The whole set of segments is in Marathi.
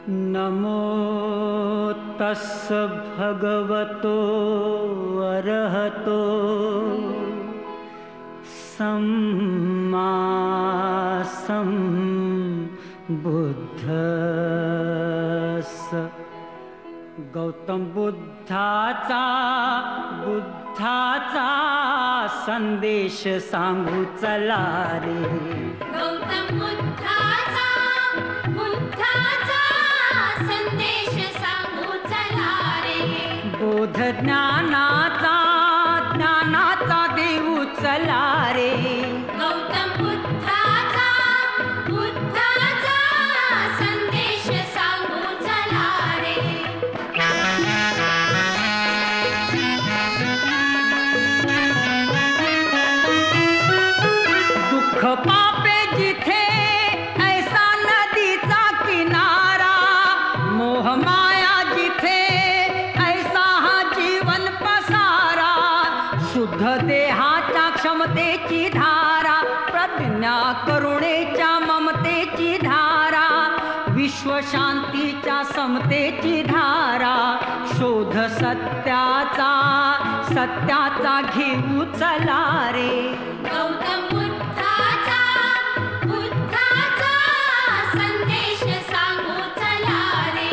नमो तस्स भगवतो अरहतो सम्मा संबुद्धस्स। गौतम बुद्धाचा संदेश सांगू चला रे। गौतम बुद्धाचा संदेश सांगू चला रे। बोध ज्ञानाचा देऊ चला रे। गौतम बुद्धाचा संदेश सांगू चला रे। दुःख पापे जिथे ऐसा नदीचा किनारा, मोह माया जिथे ऐसा हा जीवन पसारा। शुद्ध देहाच्या क्षमतेची धारा, प्रज्ञा करुणेच्या ममतेची धारा, विश्व शांतीच्या समतेची धारा। शोध सत्याचा घेऊ चला रे। गौतम बुद्धाचा संदेश सांगू चला रे।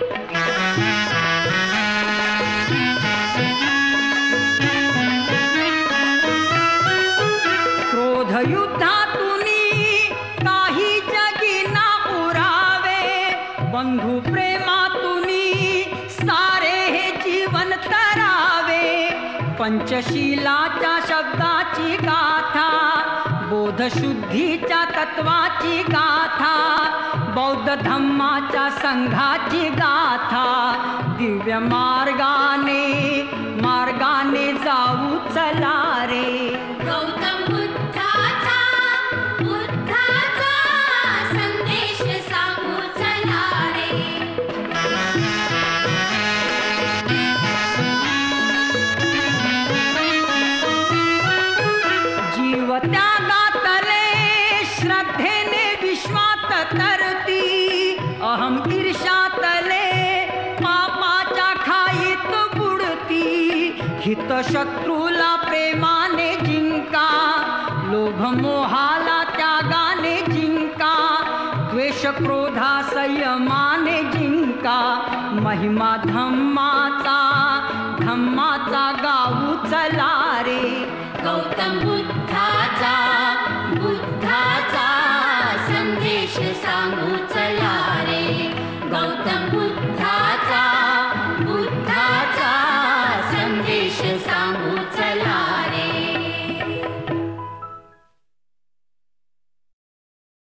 क्रोध युद्धातुनी काही जगी ना उरावे, बंधु प्रेमातुनी सारे हे जीवन तरावे। पंचशीलाच्या शब्दाची गाथा, बोधशुद्धीच्या तत्वाची गाथा, बौद्ध धम्माच्या संघाची गाथा। दिव्य मार्गाने जाऊ चला रे। गौतम बुद्धाचा संदेश सांगू चला रे। जीव त्यागातले श्रद्धेने विश्वात तरती, अहम ईर्ष्यातले पापाच्या खाईत बुडती। हित शत्रूला प्रेमाने जिंका, लोभ मोहाला त्यागाने जिंका, द्वेष क्रोधा संयमाने जिंका। महिमा धम्माचा गाऊ चला रे। गौतम बुद्धाचा संदेश सांगू चला रे। गौतम बुद्ध